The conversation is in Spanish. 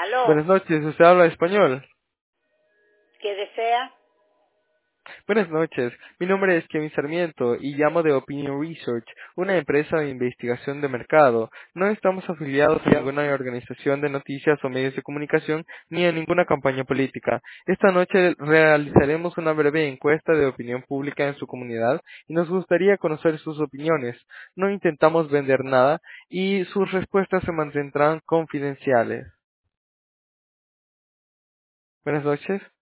Buenas Aló, noches, ¿usted habla español? ¿qué desea? Buenas noches, mi nombre es Kevin Sarmiento y llamo de Opinion Research, una empresa de investigación de mercado. No estamos afiliados a ninguna organización de noticias o medios de comunicación ni a ninguna campaña política. Esta noche realizaremos una breve encuesta de opinión pública en su comunidad y nos gustaría conocer sus opiniones. No intentamos vender nada y sus respuestas se mantendrán confidenciales. Buenas noches.